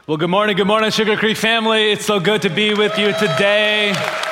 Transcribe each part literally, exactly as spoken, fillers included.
Well, good morning, good morning, Sugar Creek family. It's so good to be with you today.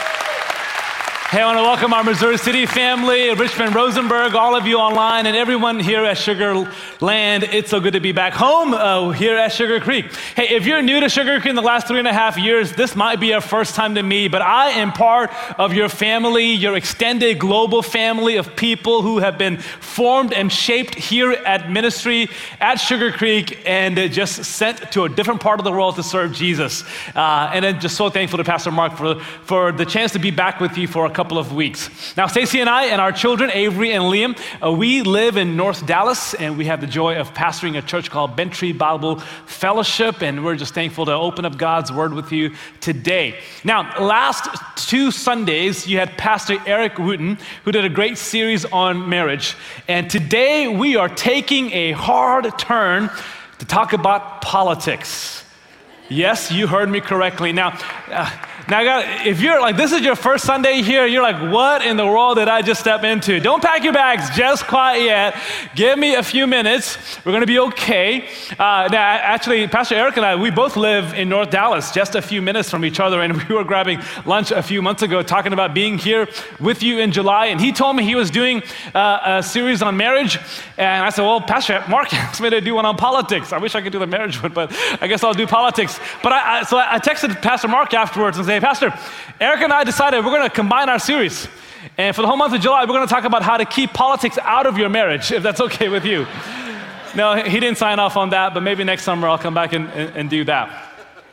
Hey, I want to welcome our Missouri City family, Richmond, Rosenberg, all of you online, and everyone here at Sugar Land. It's so good to be back home uh, here at Sugar Creek. Hey, if you're new to Sugar Creek in the last three and a half years, this might be a first time to me, but I am part of your family, your extended global family of people who have been formed and shaped here at ministry at Sugar Creek and uh, just sent to a different part of the world to serve Jesus. Uh, and I'm just so thankful to Pastor Mark for, for the chance to be back with you for a couple of weeks. Now, Stacy and I and our children, Avery and Liam, uh, we live in North Dallas, and we have the joy of pastoring a church called Bentry Bible Fellowship, and we're just thankful to open up God's Word with you today. Now, last two Sundays, you had Pastor Eric Wooten, who did a great series on marriage, and today we are taking a hard turn to talk about politics. Yes, you heard me correctly. Now, uh, now, God, if you're like, this is your first Sunday here, you're like, what in the world did I just step into? Don't pack your bags just quite yet. Give me a few minutes. We're going to be okay. Uh, now, actually, Pastor Eric and I, we both live in North Dallas, just a few minutes from each other, and we were grabbing lunch a few months ago talking about being here with you in July, and he told me he was doing uh, a series on marriage, and I said, well, Pastor Mark asked me to do one on politics. I wish I could do the marriage one, but I guess I'll do politics. But I, I so I texted Pastor Mark afterwards and said, hey, Pastor, Eric and I decided we're going to combine our series. And for the whole month of July, we're going to talk about how to keep politics out of your marriage, if that's okay with you. No, he didn't sign off on that, but maybe next summer I'll come back and, and, and do that.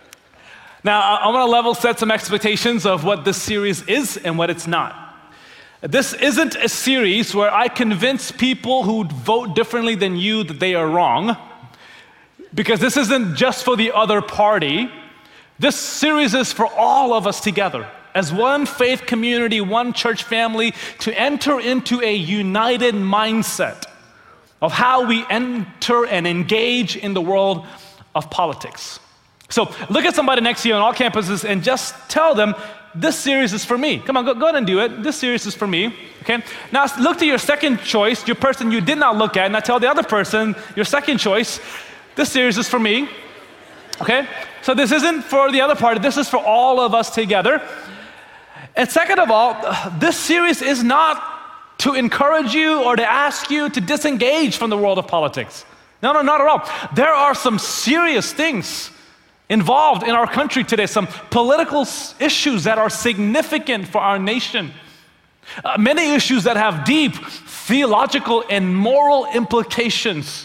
Now, I, I want to level set some expectations of what this series is and what it's not. This isn't a series where I convince people who vote differently than you that they are wrong, because this isn't just for the other party. This series is for all of us together as one faith community, one church family, to enter into a united mindset of how we enter and engage in the world of politics. So look at somebody next to you on all campuses and just tell them, this series is for me. Come on, go, go ahead and do it. This series is for me, okay? Now look to your second choice, your person you did not look at, and now tell the other person, your second choice, this series is for me, okay? So this isn't for the other party, this is for all of us together. And second of all, this series is not to encourage you or to ask you to disengage from the world of politics. No, no, not at all. There are some serious things involved in our country today, some political issues that are significant for our nation. Uh, many issues that have deep theological and moral implications.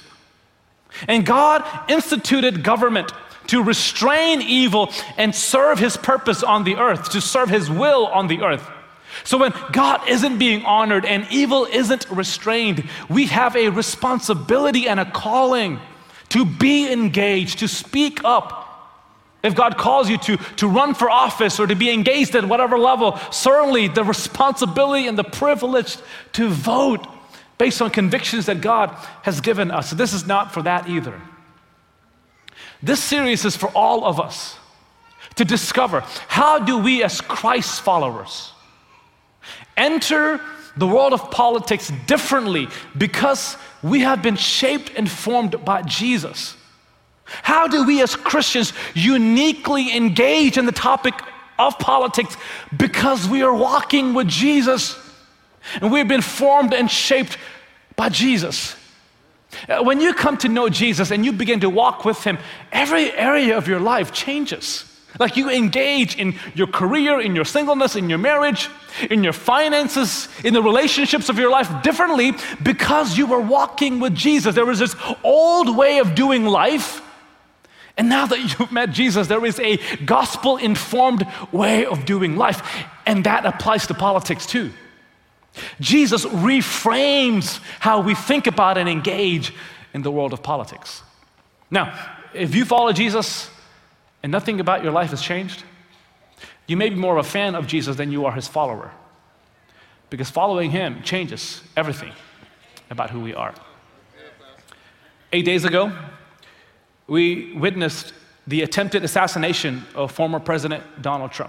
And God instituted government to restrain evil and serve his purpose on the earth, to serve his will on the earth. So when God isn't being honored and evil isn't restrained, we have a responsibility and a calling to be engaged, to speak up. If God calls you to, to run for office or to be engaged at whatever level, certainly the responsibility and the privilege to vote based on convictions that God has given us. So this is not for that either. This series is for all of us to discover, how do we as Christ followers enter the world of politics differently because we have been shaped and formed by Jesus? How do we as Christians uniquely engage in the topic of politics because we are walking with Jesus and we've been formed and shaped by Jesus? When you come to know Jesus and you begin to walk with him, every area of your life changes. Like you engage in your career, in your singleness, in your marriage, in your finances, in the relationships of your life differently because you were walking with Jesus. There was this old way of doing life, and now that you've met Jesus, there is a gospel-informed way of doing life, and that applies to politics too. Jesus reframes how we think about and engage in the world of politics. Now, if you follow Jesus and nothing about your life has changed, you may be more of a fan of Jesus than you are his follower, because following him changes everything about who we are. Eight days ago, we witnessed the attempted assassination of former President Donald Trump.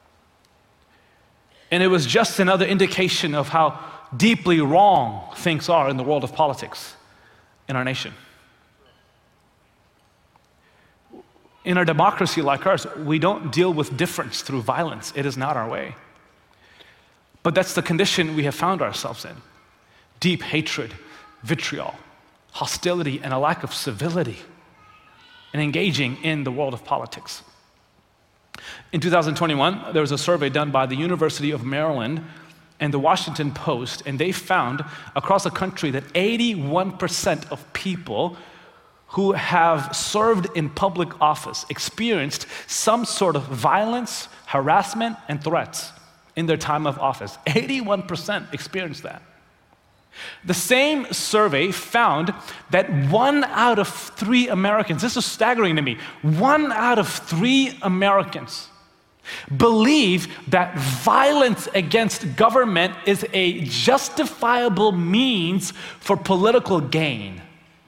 And it was just another indication of how deeply wrong things are in the world of politics in our nation. In a democracy like ours, we don't deal with difference through violence. It is not our way. But that's the condition we have found ourselves in. Deep hatred, vitriol, hostility, and a lack of civility in engaging in the world of politics. In two thousand twenty-one, there was a survey done by the University of Maryland and the Washington Post, and they found across the country that eighty-one percent of people who have served in public office experienced some sort of violence, harassment, and threats in their time of office. eighty-one percent experienced that. The same survey found that one out of three Americans, this is staggering to me, one out of three Americans believe that violence against government is a justifiable means for political gain.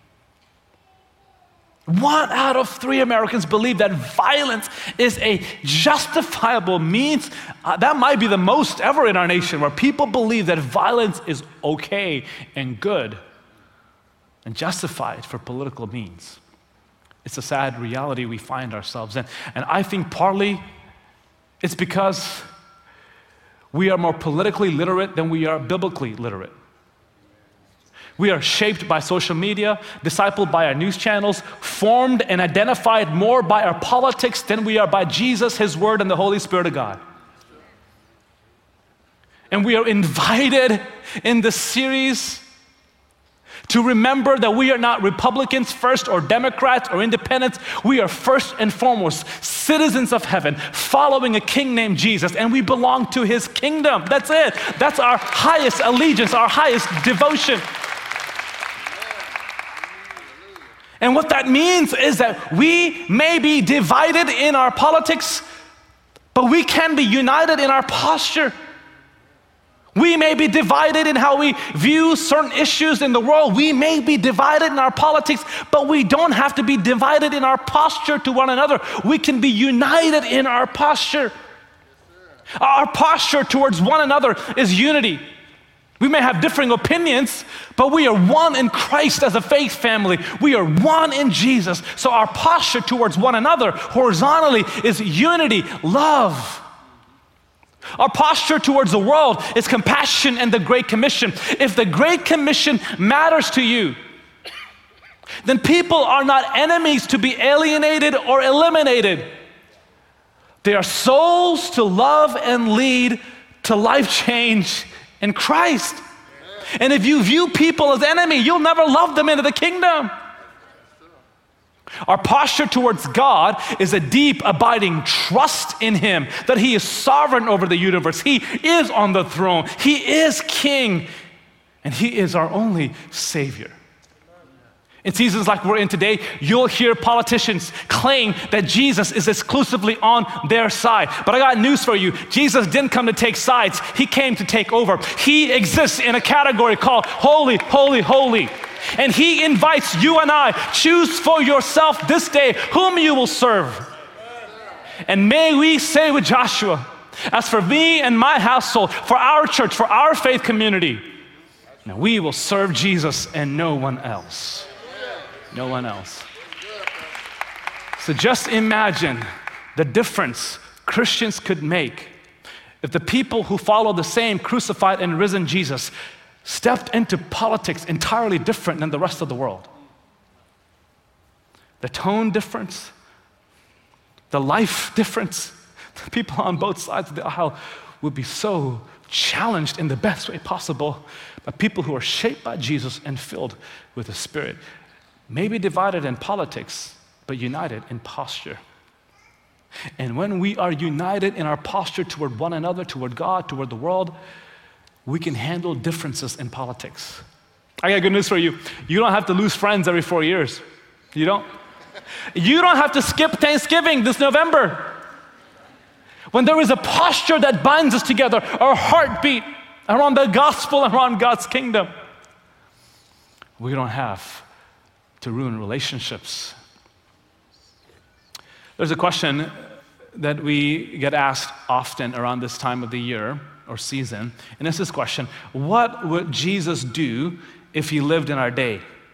One out of three Americans believe that violence is a justifiable means. Uh, that might be the most ever in our nation, where people believe that violence is okay and good and justified for political means. It's a sad reality we find ourselves in. And I think partly it's because we are more politically literate than we are biblically literate. We are shaped by social media, discipled by our news channels, formed and identified more by our politics than we are by Jesus, His Word, and the Holy Spirit of God. And we are invited in this series to remember that we are not Republicans first or Democrats or independents. We are first and foremost citizens of heaven, following a king named Jesus, and we belong to His kingdom. That's it. That's our highest allegiance, our highest devotion. And what that means is that we may be divided in our politics, but we can be united in our posture. We may be divided in how we view certain issues in the world. We may be divided in our politics, but we don't have to be divided in our posture to one another. We can be united in our posture. Our posture towards one another is unity. We may have differing opinions, but we are one in Christ as a faith family. We are one in Jesus. So our posture towards one another horizontally is unity, love. Our posture towards the world is compassion and the Great Commission. If the Great Commission matters to you, then people are not enemies to be alienated or eliminated. They are souls to love and lead to life change in Christ. And if you view people as enemy, you'll never love them into the kingdom. Our posture towards God is a deep, abiding trust in Him, that He is sovereign over the universe. He is on the throne. He is King, and He is our only Savior. In seasons like we're in today, you'll hear politicians claim that Jesus is exclusively on their side. But I got news for you. Jesus didn't come to take sides. He came to take over. He exists in a category called holy, holy, holy. And He invites you and I, choose for yourself this day whom you will serve. And may we say with Joshua, as for me and my household, for our church, for our faith community, now we will serve Jesus and no one else. No one else. So just imagine the difference Christians could make if the people who follow the same crucified and risen Jesus stepped into politics entirely different than the rest of the world. The tone difference, the life difference, the people on both sides of the aisle would be so challenged in the best way possible by people who are shaped by Jesus and filled with the Spirit. Maybe divided in politics, but united in posture. And when we are united in our posture toward one another, toward God, toward the world, we can handle differences in politics. I got good news for you. You don't have to lose friends every four years. You don't. You don't have to skip Thanksgiving this November. When there is a posture that binds us together, our heartbeat around the gospel, around God's kingdom, we don't have to ruin relationships. There's a question that we get asked often around this time of the year or season, and it's this question: what would Jesus do if He lived in our day?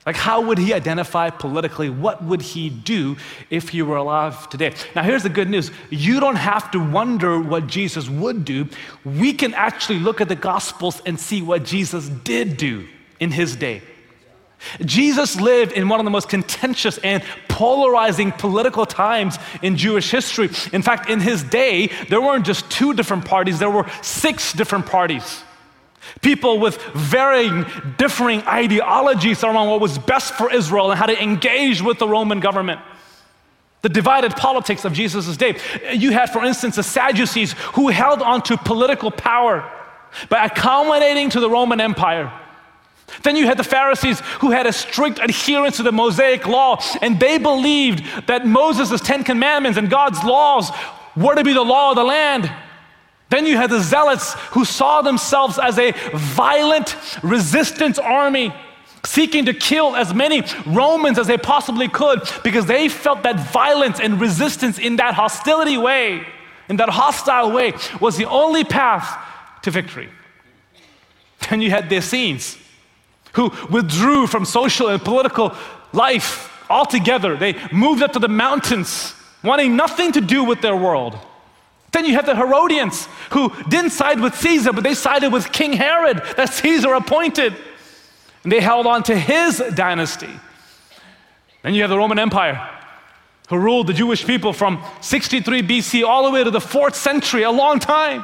Like, how would he identify politically? What would he do if he were alive today? Now, here's the good news. You don't have to wonder what Jesus would do. We can actually look at the Gospels and see what Jesus did do in his day. Jesus lived in one of the most contentious and polarizing political times in Jewish history. In fact, in his day, there weren't just two different parties, there were six different parties. People with varying, differing ideologies around what was best for Israel and how to engage with the Roman government. The divided politics of Jesus' day. You had, for instance, the Sadducees who held on to political power by accommodating to the Roman Empire. Then you had the Pharisees who had a strict adherence to the Mosaic law, and they believed that Moses' Ten Commandments and God's laws were to be the law of the land. Then you had the Zealots who saw themselves as a violent resistance army, seeking to kill as many Romans as they possibly could because they felt that violence and resistance in that hostility way, in that hostile way, was the only path to victory. Then you had the Essenes who withdrew from social and political life altogether. They moved up to the mountains, wanting nothing to do with their world. Then you have the Herodians who didn't side with Caesar, but they sided with King Herod that Caesar appointed. And they held on to his dynasty. Then you have the Roman Empire who ruled the Jewish people from sixty-three B C all the way to the fourth century, a long time.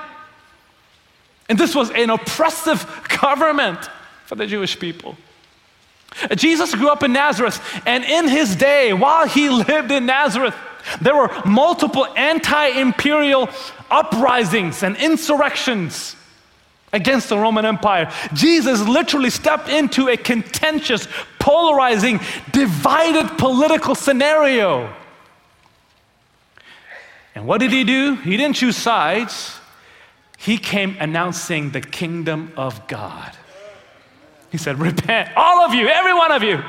And this was an oppressive government for the Jewish people. Jesus grew up in Nazareth, and in his day, while he lived in Nazareth, there were multiple anti-imperial uprisings and insurrections against the Roman Empire. Jesus literally stepped into a contentious, polarizing, divided political scenario. And what did he do? He didn't choose sides. He came announcing the kingdom of God. He said, repent, all of you, every one of you.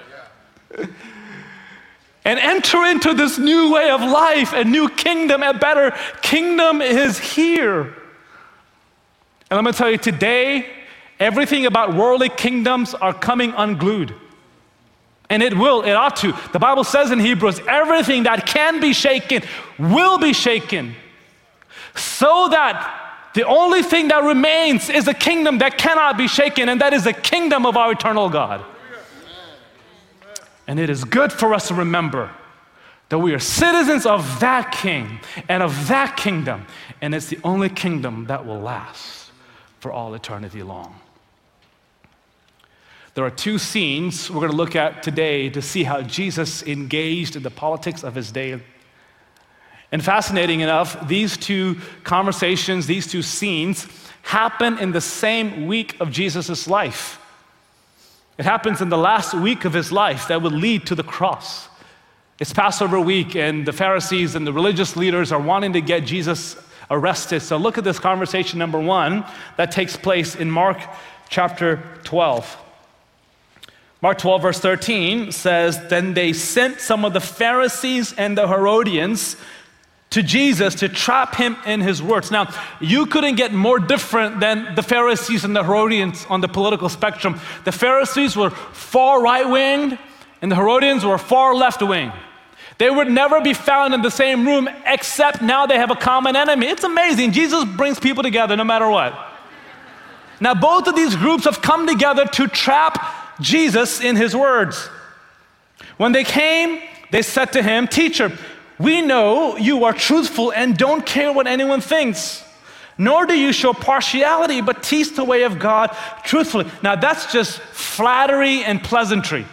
And enter into this new way of life, a new kingdom, a better kingdom is here. And I'm gonna tell you today, everything about worldly kingdoms are coming unglued. And it will, it ought to. The Bible says in Hebrews, everything that can be shaken will be shaken. So that the only thing that remains is a kingdom that cannot be shaken, and that is the kingdom of our eternal God. And it is good for us to remember that we are citizens of that king and of that kingdom, and it's the only kingdom that will last for all eternity long. There are two scenes we're going to look at today to see how Jesus engaged in the politics of his day. And fascinating enough, these two conversations, these two scenes happen in the same week of Jesus' life. It happens in the last week of his life that would lead to the cross. It's Passover week, and the Pharisees and the religious leaders are wanting to get Jesus arrested. So look at this conversation number one that takes place in Mark chapter twelve. Mark twelve verse thirteen says, then they sent some of the Pharisees and the Herodians to Jesus to trap him in his words. Now, you couldn't get more different than the Pharisees and the Herodians on the political spectrum. The Pharisees were far right-winged, and the Herodians were far left-wing. They would never be found in the same room, except now they have a common enemy. It's amazing. Jesus brings people together no matter what. Now, both of these groups have come together to trap Jesus in his words. When they came, they said to him, "Teacher, we know you are truthful and don't care what anyone thinks, nor do you show partiality, but teach the way of God truthfully." Now that's just flattery and pleasantry.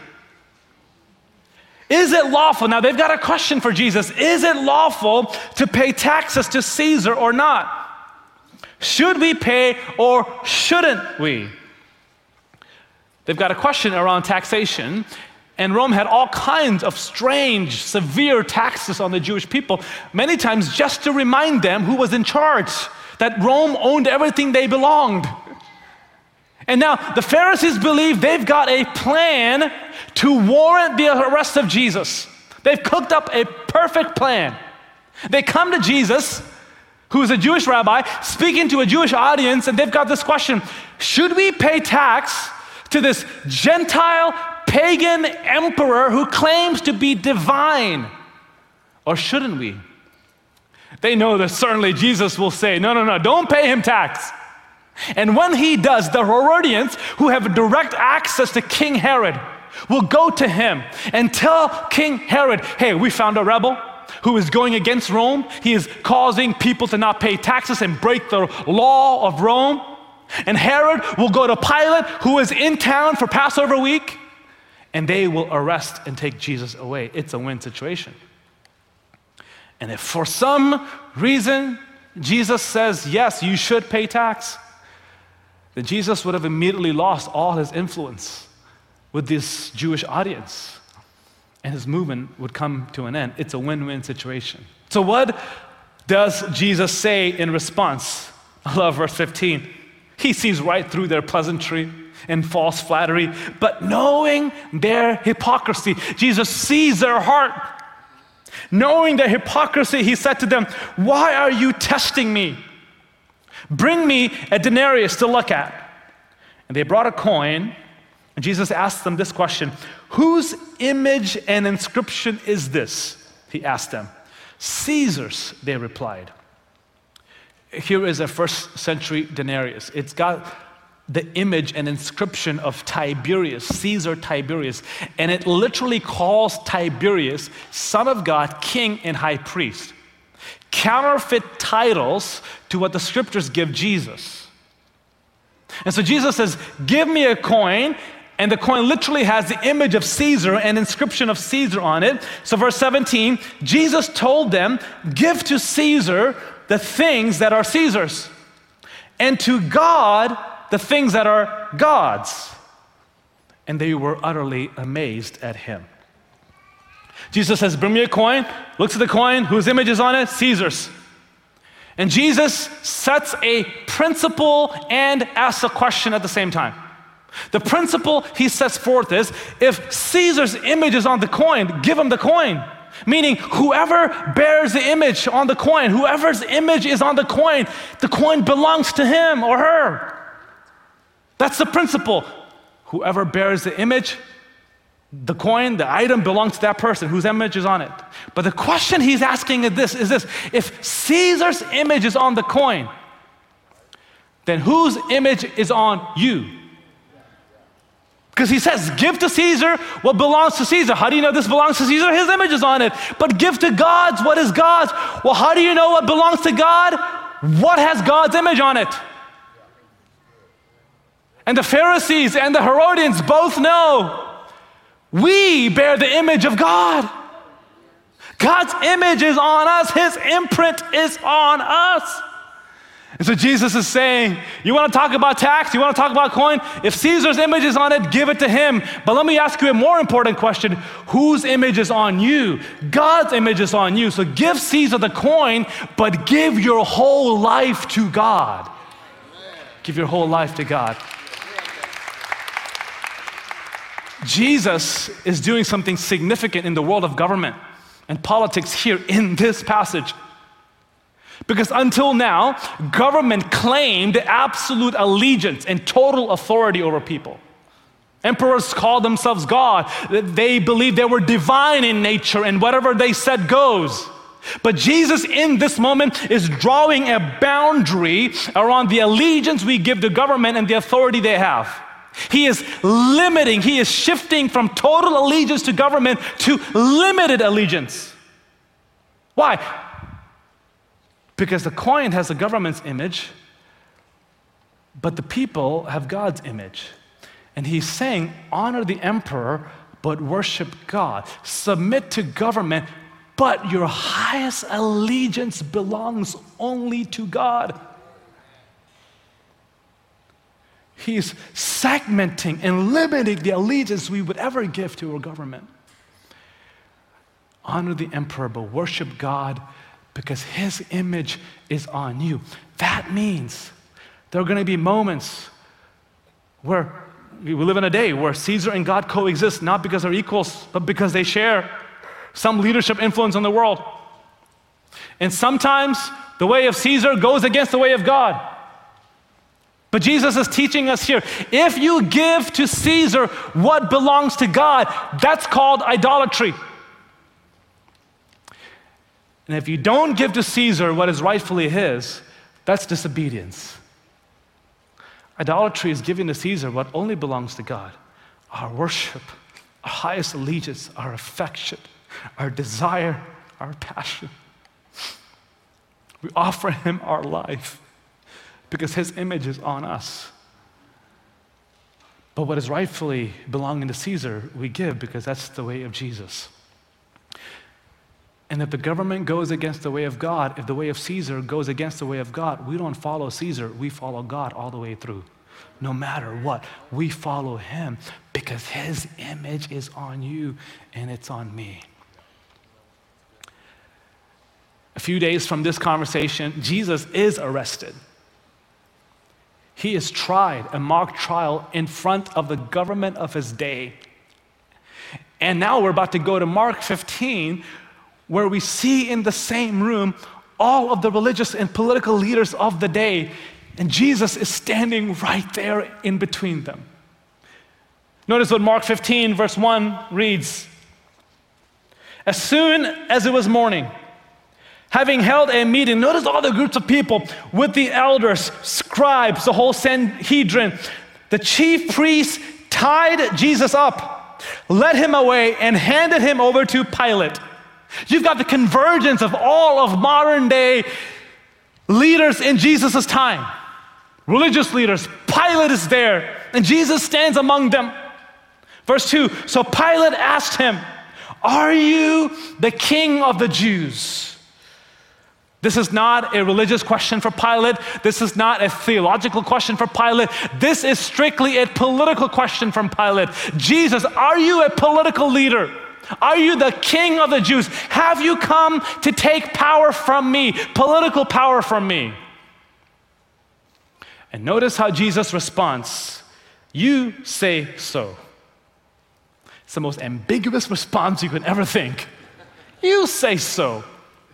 Is it lawful? Now they've got a question for Jesus. Is it lawful to pay taxes to Caesar or not? Should we pay or shouldn't we? They've got a question around taxation. And Rome had all kinds of strange, severe taxes on the Jewish people, many times just to remind them who was in charge, that Rome owned everything they belonged. And now the Pharisees believe they've got a plan to warrant the arrest of Jesus. They've cooked up a perfect plan. They come to Jesus, who is a Jewish rabbi, speaking to a Jewish audience, and they've got this question: should we pay tax to this Gentile pagan emperor who claims to be divine? Or shouldn't we? They know that certainly Jesus will say, no, no, no, don't pay him tax. And when he does, the Herodians, who have direct access to King Herod, will go to him and tell King Herod, hey, we found a rebel who is going against Rome. He is causing people to not pay taxes and break the law of Rome. And Herod will go to Pilate, who is in town for Passover week, and they will arrest and take Jesus away. It's a win situation. And if for some reason Jesus says, yes, you should pay tax, then Jesus would have immediately lost all his influence with this Jewish audience, and his movement would come to an end. It's a win-win situation. So what does Jesus say in response? I love verse fifteen. He sees right through their pleasantry and false flattery, but knowing their hypocrisy, Jesus sees their heart. Knowing their hypocrisy, he said to them, why are you testing me? Bring me a denarius to look at. And they brought a coin, and Jesus asked them this question, whose image and inscription is this? He asked them. Caesar's, they replied. Here is a first century denarius. It's got the image and inscription of Tiberius, Caesar Tiberius, and it literally calls Tiberius Son of God, King, and High Priest. Counterfeit titles to what the scriptures give Jesus. And so Jesus says, give me a coin, and the coin literally has the image of Caesar and inscription of Caesar on it. So verse seventeen, Jesus told them, give to Caesar the things that are Caesar's, and to God the things that are God's. And they were utterly amazed at him. Jesus says, bring me a coin, looks at the coin, whose image is on it? Caesar's. And Jesus sets a principle and asks a question at the same time. The principle he sets forth is, if Caesar's image is on the coin, give him the coin. Meaning, whoever bears the image on the coin, whoever's image is on the coin, the coin belongs to him or her. That's the principle. Whoever bears the image, the coin, the item belongs to that person whose image is on it. But the question he's asking is this, is this, if Caesar's image is on the coin, then whose image is on you? Because he says, give to Caesar what belongs to Caesar. How do you know this belongs to Caesar? His image is on it. But give to God's what is God's. Well, how do you know what belongs to God? What has God's image on it? And the Pharisees and the Herodians both know we bear the image of God. God's image is on us. His imprint is on us. And so Jesus is saying, you want to talk about tax? You want to talk about coin? If Caesar's image is on it, give it to him. But let me ask you a more important question. Whose image is on you? God's image is on you. So give Caesar the coin, but give your whole life to God. Give your whole life to God. Jesus is doing something significant in the world of government and politics here in this passage. Because until now, government claimed absolute allegiance and total authority over people. Emperors called themselves God. They believed they were divine in nature, and whatever they said goes. But Jesus in this moment is drawing a boundary around the allegiance we give to government and the authority they have. He is limiting, he is shifting from total allegiance to government to limited allegiance. Why? Because the coin has the government's image, but the people have God's image. And he's saying, honor the emperor, but worship God. Submit to government, but your highest allegiance belongs only to God. He's segmenting and limiting the allegiance we would ever give to a government. Honor the emperor, but worship God because his image is on you. That means there are going to be moments where we live in a day where Caesar and God coexist, not because they're equals, but because they share some leadership influence on the world. And sometimes the way of Caesar goes against the way of God. But Jesus is teaching us here, if you give to Caesar what belongs to God, that's called idolatry. And if you don't give to Caesar what is rightfully his, that's disobedience. Idolatry is giving to Caesar what only belongs to God. Our worship, our highest allegiance, our affection, our desire, our passion. We offer him our life because his image is on us. But what is rightfully belonging to Caesar, we give because that's the way of Jesus. And if the government goes against the way of God, if the way of Caesar goes against the way of God, we don't follow Caesar, we follow God all the way through. No matter what, we follow him because his image is on you and it's on me. A few days from this conversation, Jesus is arrested. He is tried, a mock trial in front of the government of his day. And now we're about to go to Mark fifteen, where we see in the same room all of the religious and political leaders of the day, and Jesus is standing right there in between them. Notice what Mark fifteen, verse one reads. As soon as it was morning, having held a meeting, notice all the groups of people with the elders, scribes, the whole Sanhedrin, the chief priests tied Jesus up, led him away, and handed him over to Pilate. You've got the convergence of all of modern day leaders in Jesus' time. Religious leaders. Pilate is there, and Jesus stands among them. Verse two, so Pilate asked him, are you the king of the Jews? This is not a religious question for Pilate. This is not a theological question for Pilate. This is strictly a political question from Pilate. Jesus, are you a political leader? Are you the king of the Jews? Have you come to take power from me, political power from me? And notice how Jesus responds. You say so. It's the most ambiguous response you could ever think. You say so.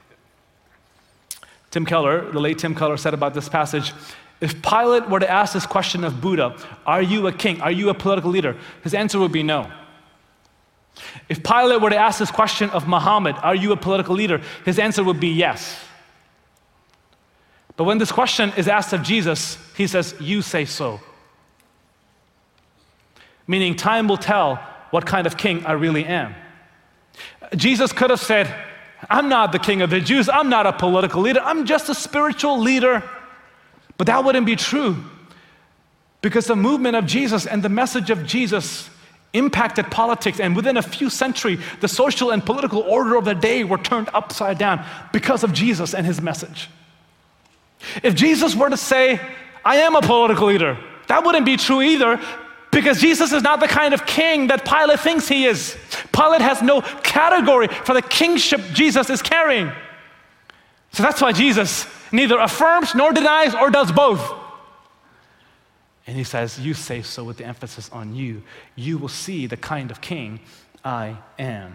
Tim Keller, the late Tim Keller, said about this passage, if Pilate were to ask this question of Buddha, are you a king? Are you a political leader? His answer would be no. If Pilate were to ask this question of Muhammad, are you a political leader? His answer would be yes. But when this question is asked of Jesus, he says, you say so. Meaning time will tell what kind of king I really am. Jesus could have said, I'm not the king of the Jews. I'm not a political leader. I'm just a spiritual leader. But that wouldn't be true because the movement of Jesus and the message of Jesus impacted politics, and within a few centuries, the social and political order of the day were turned upside down because of Jesus and his message. If Jesus were to say, I am a political leader, that wouldn't be true either because Jesus is not the kind of king that Pilate thinks he is. Pilate has no category for the kingship Jesus is carrying. So that's why Jesus neither affirms nor denies or does both. And he says, you say so with the emphasis on you. You will see the kind of king I am.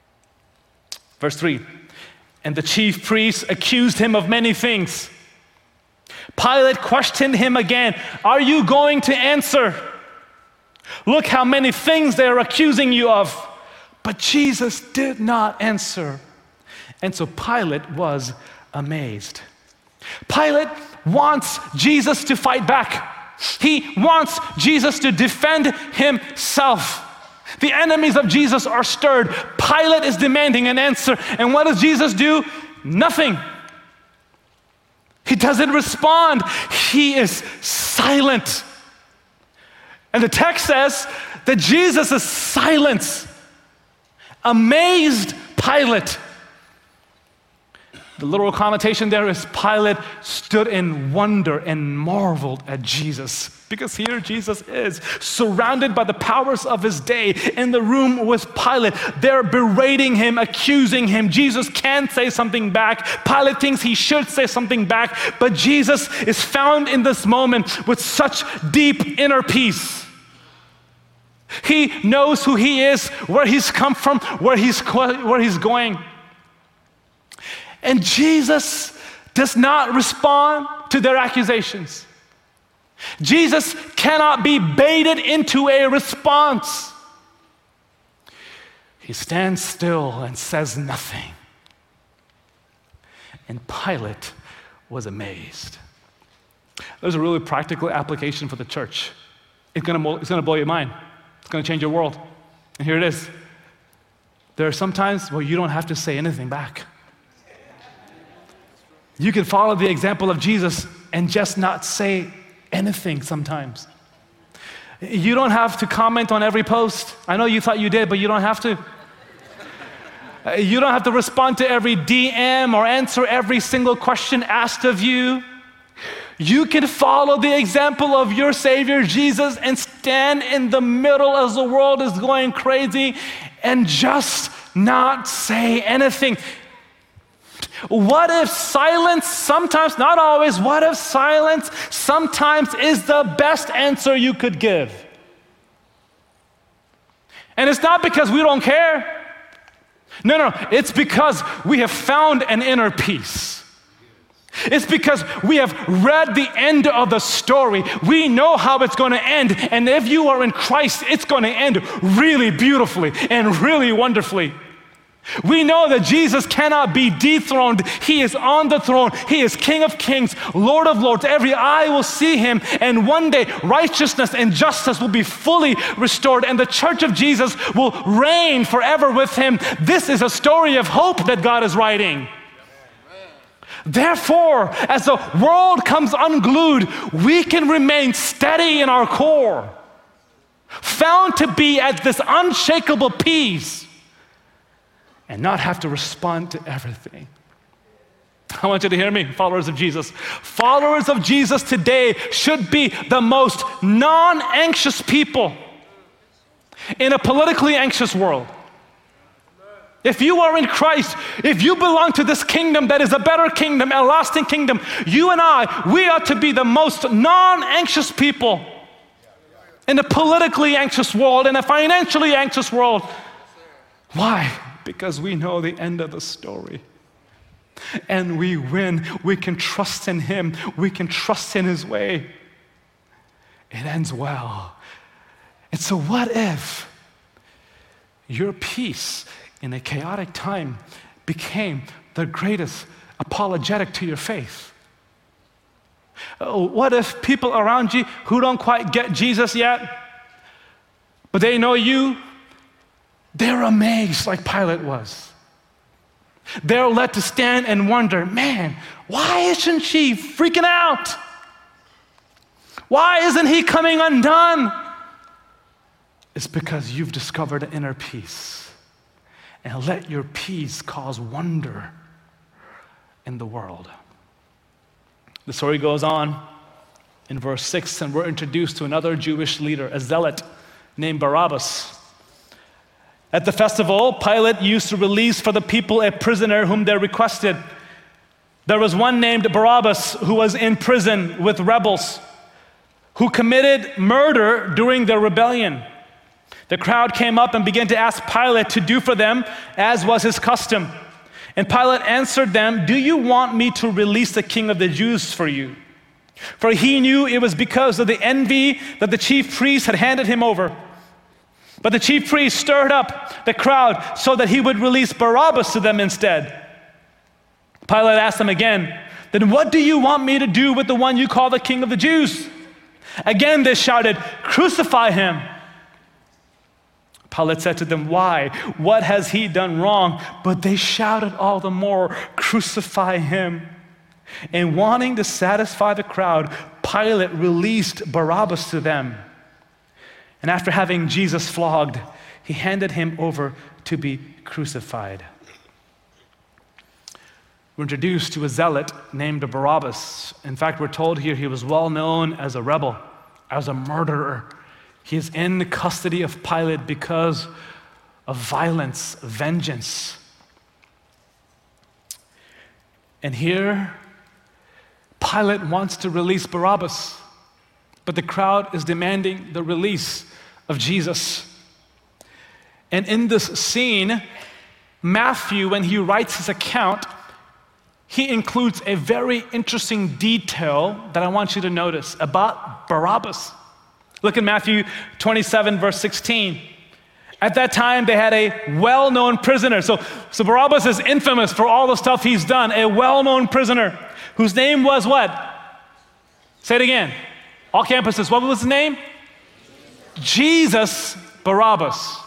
Verse three, and the chief priests accused him of many things. Pilate questioned him again, are you going to answer? Look how many things they are accusing you of. But Jesus did not answer. And so Pilate was amazed. Pilate wants Jesus to fight back. He wants Jesus to defend himself. The enemies of Jesus are stirred. Pilate is demanding an answer. And what does Jesus do? Nothing. He doesn't respond. He is silent. And the text says that Jesus is silent. Amazed Pilate. The literal connotation there is Pilate stood in wonder and marveled at Jesus. Because here Jesus is, surrounded by the powers of his day, in the room with Pilate. They're berating him, accusing him. Jesus can't say something back. Pilate thinks he should say something back, but Jesus is found in this moment with such deep inner peace. He knows who he is, where he's come from, where he's, where he's going. And Jesus does not respond to their accusations. Jesus cannot be baited into a response. He stands still and says nothing. And Pilate was amazed. There's a really practical application for the church. It's gonna, it's gonna blow your mind. It's gonna change your world. And here it is. There are some times where you don't have to say anything back. You can follow the example of Jesus and just not say anything sometimes. You don't have to comment on every post. I know you thought you did, but you don't have to. You don't have to respond to every D M or answer every single question asked of you. You can follow the example of your Savior Jesus and stand in the middle as the world is going crazy and just not say anything. What if silence sometimes, not always, what if silence sometimes is the best answer you could give? And it's not because we don't care. No, no, it's because we have found an inner peace. It's because we have read the end of the story. We know how it's going to end. And if you are in Christ, it's going to end really beautifully and really wonderfully. We know that Jesus cannot be dethroned. He is on the throne. He is King of kings, Lord of lords. Every eye will see him. And one day, righteousness and justice will be fully restored. And the church of Jesus will reign forever with him. This is a story of hope that God is writing. Therefore, as the world comes unglued, we can remain steady in our core, found to be at this unshakable peace, and not have to respond to everything. I want you to hear me, followers of Jesus. Followers of Jesus today should be the most non-anxious people in a politically anxious world. If you are in Christ, if you belong to this kingdom that is a better kingdom, a lasting kingdom, you and I, we ought to be the most non-anxious people in a politically anxious world, in a financially anxious world. Why? Because we know the end of the story. And we win. We can trust in him. We can trust in his way. It ends well. And so what if your peace in a chaotic time became the greatest apologetic to your faith? What if people around you who don't quite get Jesus yet, but they know you, they're amazed like Pilate was. They're led to stand and wonder, man, why isn't she freaking out? Why isn't he coming undone? It's because you've discovered an inner peace. And let your peace cause wonder in the world. The story goes on in verse six, and we're introduced to another Jewish leader, a zealot named Barabbas. At the festival, Pilate used to release for the people a prisoner whom they requested. There was one named Barabbas who was in prison with rebels who committed murder during their rebellion. The crowd came up and began to ask Pilate to do for them as was his custom. And Pilate answered them, "Do you want me to release the king of the Jews for you?" For he knew it was because of the envy that the chief priests had handed him over. But the chief priests stirred up the crowd so that he would release Barabbas to them instead. Pilate asked them again, "Then what do you want me to do with the one you call the king of the Jews?" Again they shouted, "Crucify him." Pilate said to them, "Why? What has he done wrong?" But they shouted all the more, "Crucify him." And wanting to satisfy the crowd, Pilate released Barabbas to them. And after having Jesus flogged, he handed him over to be crucified. We're introduced to a zealot named Barabbas. In fact, we're told here he was well known as a rebel, as a murderer. He is in the custody of Pilate because of violence, vengeance. And here, Pilate wants to release Barabbas, but the crowd is demanding the release of Jesus. And in this scene, Matthew, when he writes his account, he includes a very interesting detail that I want you to notice about Barabbas. Look at Matthew twenty-seven, verse sixteen. At that time, they had a well-known prisoner. So, so Barabbas is infamous for all the stuff he's done. A well-known prisoner whose name was what? Say it again. All campuses, what was his name? Jesus Barabbas.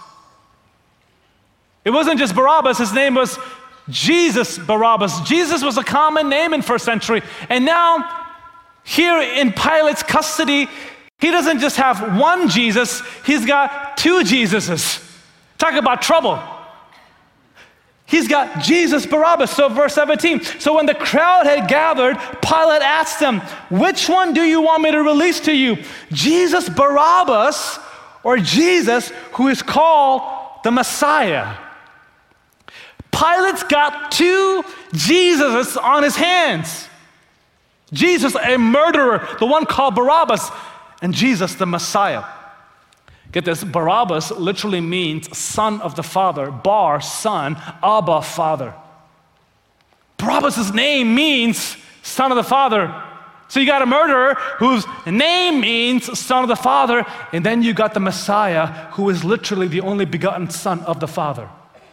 It wasn't just Barabbas, his name was Jesus Barabbas. Jesus was a common name in first century. And now, here in Pilate's custody, he doesn't just have one Jesus, he's got two Jesuses. Talk about trouble. He's got Jesus Barabbas. So verse seventeen, so when the crowd had gathered, Pilate asked them, which one do you want me to release to you? Jesus Barabbas or Jesus who is called the Messiah? Pilate's got two Jesuses on his hands. Jesus, a murderer, the one called Barabbas, and Jesus, the Messiah. Get this, Barabbas literally means son of the Father, Bar, son, Abba, Father. Barabbas' name means son of the Father. So you got a murderer whose name means son of the Father, and then you got the Messiah, who is literally the only begotten son of the Father.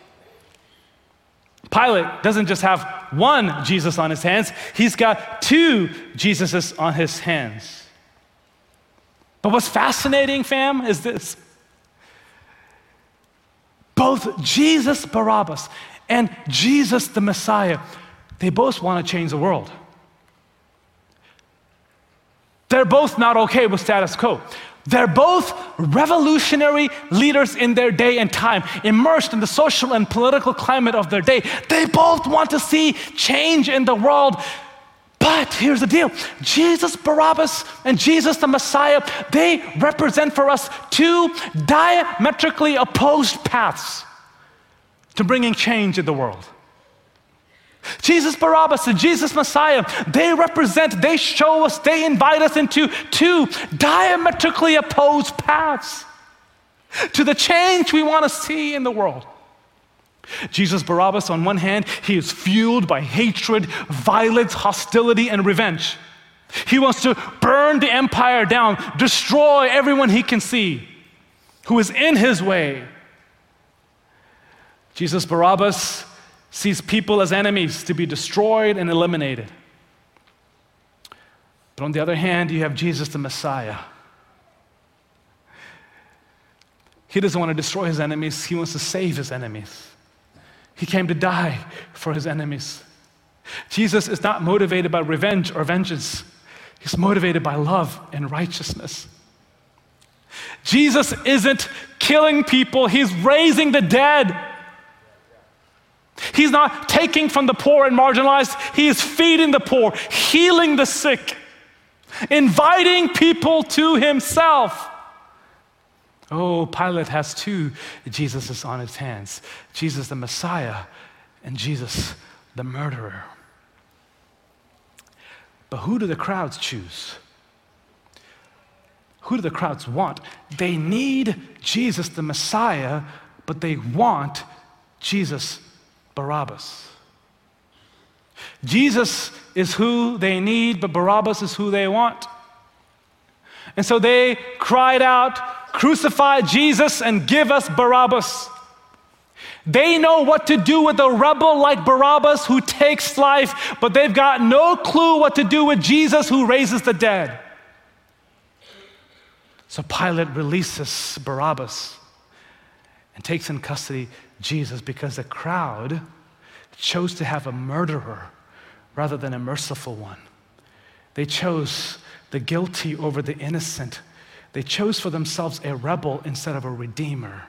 Pilate doesn't just have one Jesus on his hands, he's got two Jesuses on his hands. But what's fascinating, fam, is this. Both Jesus Barabbas and Jesus the Messiah, they both want to change the world. They're both not okay with status quo. They're both revolutionary leaders in their day and time, immersed in the social and political climate of their day. They both want to see change in the world. But here's the deal. Jesus Barabbas and Jesus the Messiah, they represent for us two diametrically opposed paths to bringing change in the world. Jesus Barabbas and Jesus Messiah, they represent, they show us, they invite us into two diametrically opposed paths to the change we want to see in the world. Jesus Barabbas, on one hand, he is fueled by hatred, violence, hostility, and revenge. He wants to burn the empire down, destroy everyone he can see who is in his way. Jesus Barabbas sees people as enemies to be destroyed and eliminated. But on the other hand, you have Jesus the Messiah. He doesn't want to destroy his enemies, he wants to save his enemies. He came to die for his enemies. Jesus is not motivated by revenge or vengeance. He's motivated by love and righteousness. Jesus isn't killing people, he's raising the dead. He's not taking from the poor and marginalized, he is feeding the poor, healing the sick, inviting people to himself. Oh, Pilate has two Jesuses on his hands, Jesus the Messiah and Jesus the murderer. But who do the crowds choose? Who do the crowds want? They need Jesus the Messiah, but they want Jesus Barabbas. Jesus is who they need, but Barabbas is who they want. And so they cried out, crucify Jesus and give us Barabbas. They know what to do with a rebel like Barabbas who takes life, but they've got no clue what to do with Jesus who raises the dead. So Pilate releases Barabbas and takes in custody Jesus because the crowd chose to have a murderer rather than a merciful one. They chose the guilty over the innocent. They chose for themselves a rebel instead of a redeemer.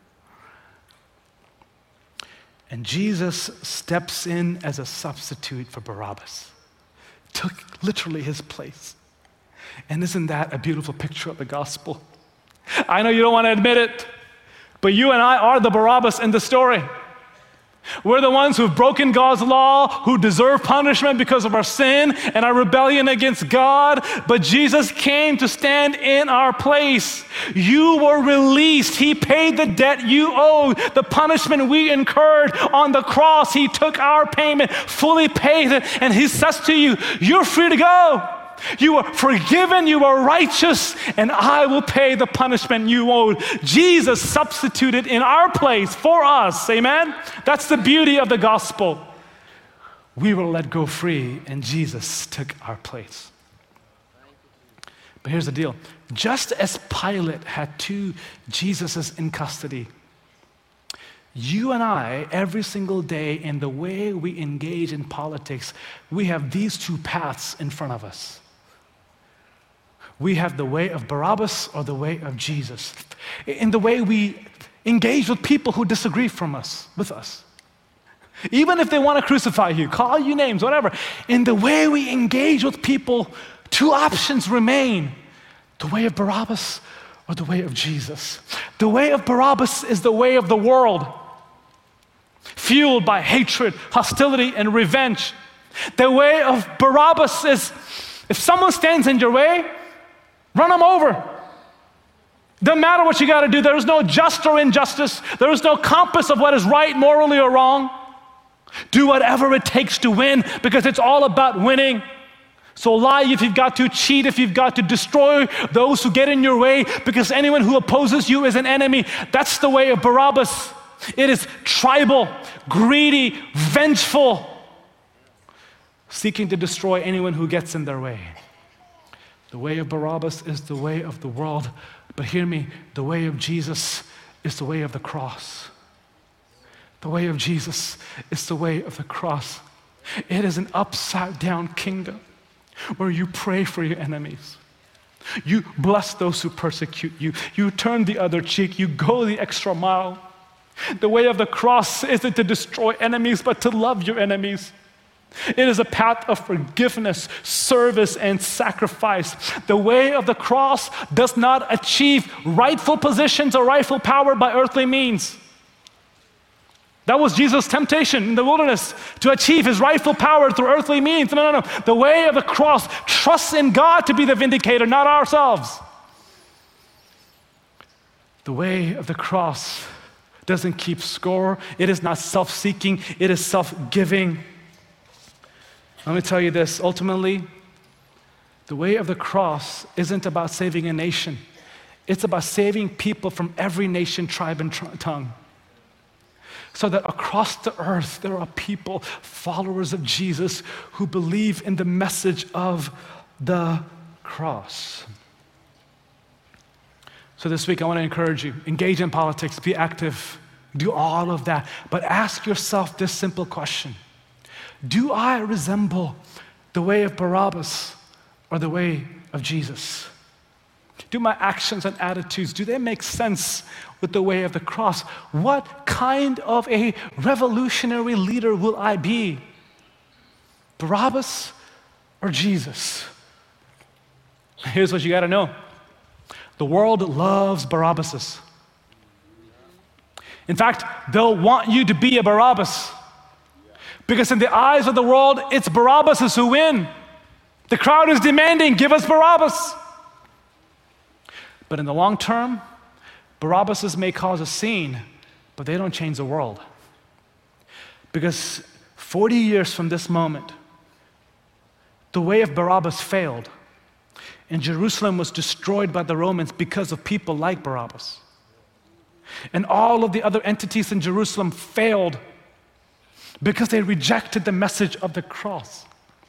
And Jesus steps in as a substitute for Barabbas, took literally his place. And isn't that a beautiful picture of the gospel? I know you don't want to admit it, but you and I are the Barabbas in the story. We're the ones who've broken God's law, who deserve punishment because of our sin and our rebellion against God. But Jesus came to stand in our place. You were released. He paid the debt you owed, the punishment we incurred on the cross. He took our payment, fully paid it, and he says to you, you're free to go. You are forgiven, you are righteous, and I will pay the punishment you owed. Jesus substituted in our place for us, amen? That's the beauty of the gospel. We were let go free, and Jesus took our place. But here's the deal. Just as Pilate had two Jesuses in custody, you and I, every single day, in the way we engage in politics, we have these two paths in front of us. We have the way of Barabbas or the way of Jesus. In the way we engage with people who disagree from us, with us. Even if they want to crucify you, call you names, whatever. In the way we engage with people, two options remain. The way of Barabbas or the way of Jesus. The way of Barabbas is the way of the world, fueled by hatred, hostility, and revenge. The way of Barabbas is, if someone stands in your way, run them over. Doesn't matter what you got to do. There is no just or injustice. There is no compass of what is right morally or wrong. Do whatever it takes to win, because it's all about winning. So lie if you've got to, cheat if you've got to, destroy those who get in your way, because anyone who opposes you is an enemy. That's the way of Barabbas. It is tribal, greedy, vengeful, seeking to destroy anyone who gets in their way. The way of Barabbas is the way of the world, but hear me, the way of Jesus is the way of the cross. The way of Jesus is the way of the cross. It is an upside down kingdom where you pray for your enemies. You bless those who persecute you. You turn the other cheek. You go the extra mile. The way of the cross isn't to destroy enemies, but to love your enemies. It is a path of forgiveness, service, and sacrifice. The way of the cross does not achieve rightful positions or rightful power by earthly means. That was Jesus' temptation in the wilderness, to achieve his rightful power through earthly means. No, no, no. The way of the cross trusts in God to be the vindicator, not ourselves. The way of the cross doesn't keep score. It is not self-seeking. It is self-giving. Let me tell you this, ultimately, the way of the cross isn't about saving a nation. It's about saving people from every nation, tribe, and tr- tongue. So that across the earth, there are people, followers of Jesus, who believe in the message of the cross. So this week, I want to encourage you, engage in politics, be active, do all of that. But ask yourself this simple question. Do I resemble the way of Barabbas or the way of Jesus? Do my actions and attitudes, do they make sense with the way of the cross? What kind of a revolutionary leader will I be? Barabbas or Jesus? Here's what you got to know. The world loves Barabbases. In fact, they'll want you to be a Barabbas. Because in the eyes of the world, it's Barabbases who win. The crowd is demanding, give us Barabbas. But in the long term, Barabbases may cause a scene, but they don't change the world. Because forty years from this moment, the way of Barabbas failed, and Jerusalem was destroyed by the Romans because of people like Barabbas. And all of the other entities in Jerusalem failed because they rejected the message of the cross.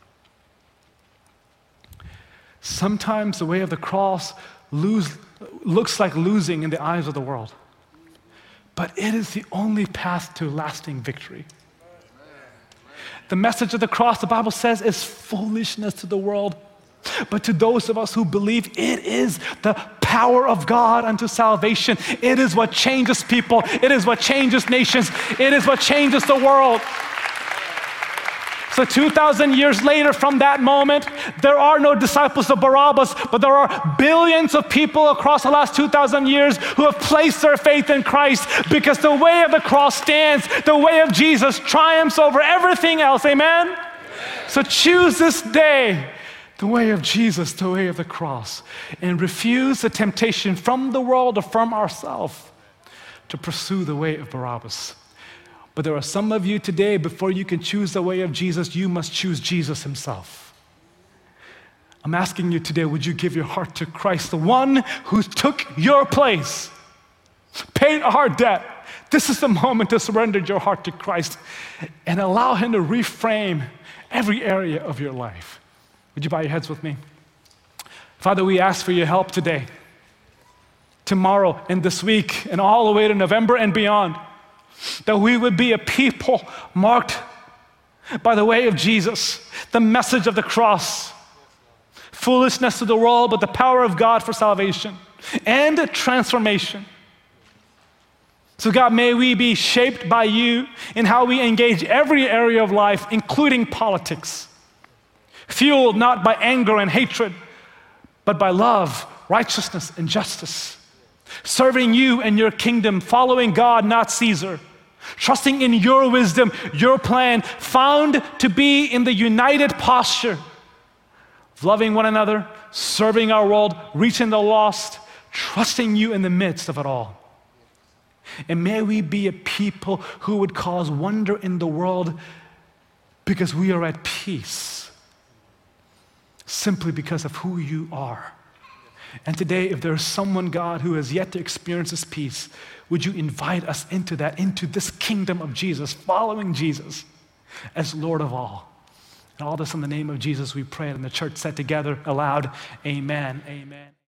Sometimes the way of the cross lose, looks like losing in the eyes of the world, but it is the only path to lasting victory. The message of the cross, the Bible says, is foolishness to the world, but to those of us who believe, it is the power of God unto salvation. It is what changes people. It is what changes nations. It is what changes the world. So two thousand years later from that moment, there are no disciples of Barabbas, but there are billions of people across the last two thousand years who have placed their faith in Christ because the way of the cross stands. The way of Jesus triumphs over everything else. Amen? So choose this day the way of Jesus, the way of the cross, and refuse the temptation from the world or from ourselves to pursue the way of Barabbas. But there are some of you today, before you can choose the way of Jesus, you must choose Jesus himself. I'm asking you today, would you give your heart to Christ, the one who took your place, paid our debt? This is the moment to surrender your heart to Christ and allow him to reframe every area of your life. Would you bow your heads with me? Father, we ask for your help today, tomorrow, and this week, and all the way to November and beyond, that we would be a people marked by the way of Jesus, the message of the cross, foolishness to the world, but the power of God for salvation and transformation. So God, may we be shaped by you in how we engage every area of life, including politics, fueled not by anger and hatred, but by love, righteousness, and justice. Serving you and your kingdom, following God, not Caesar. Trusting in your wisdom, your plan, found to be in the united posture of loving one another, serving our world, reaching the lost, trusting you in the midst of it all. And may we be a people who would cause wonder in the world because we are at peace, simply because of who you are. And today, if there's someone, God, who has yet to experience this peace, would you invite us into that, into this kingdom of Jesus, following Jesus as Lord of all. And all this in the name of Jesus we pray, and the church said together aloud, amen, amen.